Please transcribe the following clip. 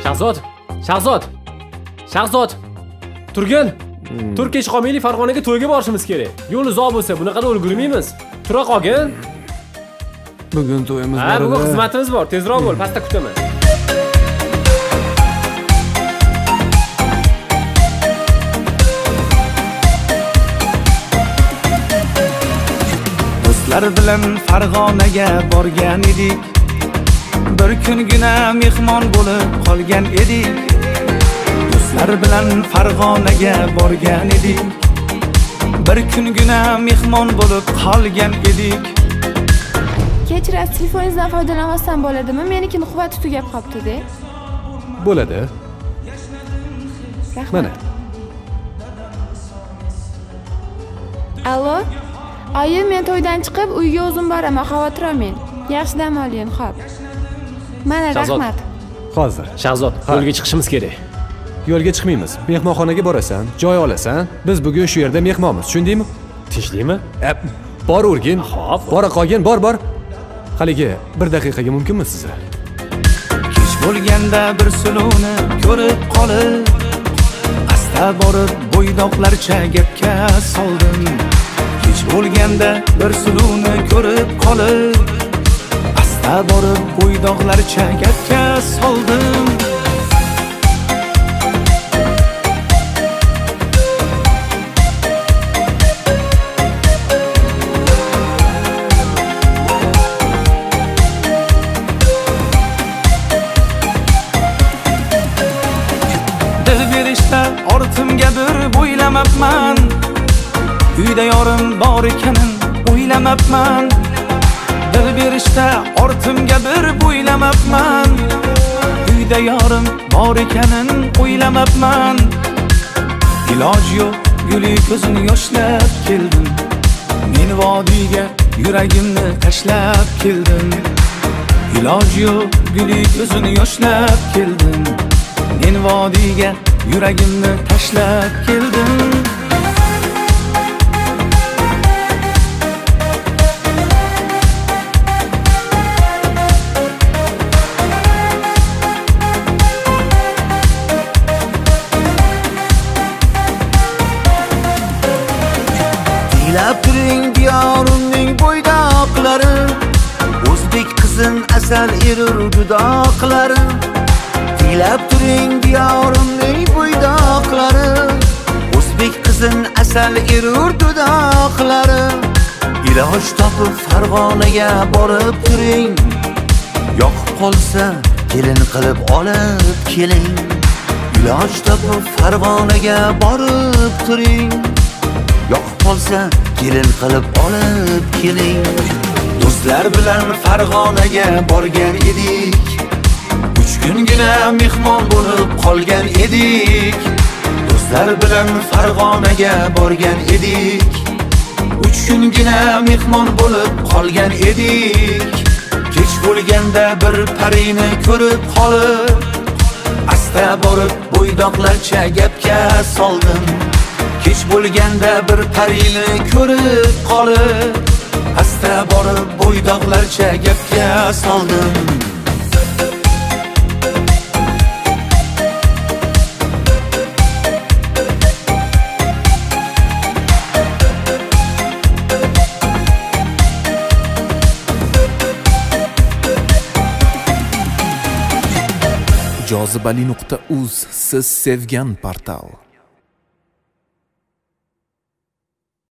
Shahzod. Turgin. Tur kech qolmaylik, Farg'onaga to'yga borishimiz kerak. Yo'l uzoq bo'lsa, bunaqada ulgurmaymiz. Tura qolgin. Bugun to'yimiz bor. Bugun xizmatimiz bor. Tezroq bo'l, pastda kutaman. Do'stlar bilan Farg'onaga borgan edik. Bir kungina mehmon bo'lib qolgan edik. Do'stlar bilan Farg'onaga borgan edik. Bir kungina mehmon bo'lib qolgan edik. Kechirasiz, telefoningizdan foydalanmasam bo'ladimi? Menikini quvvati tugab qolibdi-da. Bo'ladi. Rahmat. Mana. Allo? Ayim, men to'ydan chiqib uyga o'zim boraman, xavotir olmang. Yaxshi dam oling, xo'p. Mana rahmat. Hozir. Shahzod, yo'lga chiqishimiz kerak. Yo'lga chiqmaymiz. Mehmonxonaga borasan, joy olasan. Biz bugun shu yerda mehmonmiz, tushundingmi? Tinchlikmi? Bor o'rgin. Xo'p. Bora qolgin, bor. Haligi 1 daqiqaga mumkinmi sizga? Kech bo'lganda bir suluvni ko'rib qolib, asta borib bo'ydoqlarcha gapga soldim. Kech bo'lganda bir suluvni ko'rib qolib, asta borib bo'ydoqlarcha gapga soldim. Ortimga bir bo'ylamabman. Uyda yorim bor ekanin o'ylamabman. Dil berishda ortimga bir bo'ylamabman. Uyda yorim bor ekanin o'ylamabman. Iloj yo'q, guli ko'zini yoshlab keldim. Men vodiyga yuragimni tashlab keldim. Iloj yo'q, guli ko'zini yoshlab keldim. Men vodiyga yuragimni tashlab keldim. Tilab turing diyorimning bo'ydoqlari, o'zbek qizin asal erur dudoqlari. Tilab turing diyorimning bo'ydoqlari, o'zbek qizin asal erur dudoqlari. Iloj topib Farg'onaga borib turing, yoqib qolsa kelin qilib olib keling. Iloj topib Farg'onaga borib turing, yoqib qolsa kelin qilib olib keling. Do'stlar bilan Farg'onaga borgan edik. 3 kungina mehmon bo'lib qolgan edik. Do'stlar bilan Farg'onaga borgan edik. 3 kungina mehmon bo'lib qolgan edik. Kech bo'lganda bir parini ko'rib qolib, asta borib bo'ydoqlarcha gapga soldim. Kech bo'lganda bir parini ko'rib qolib, asta borib bo'ydoqlarcha gapga soldim. Jozibali.uz siz sevgan portal.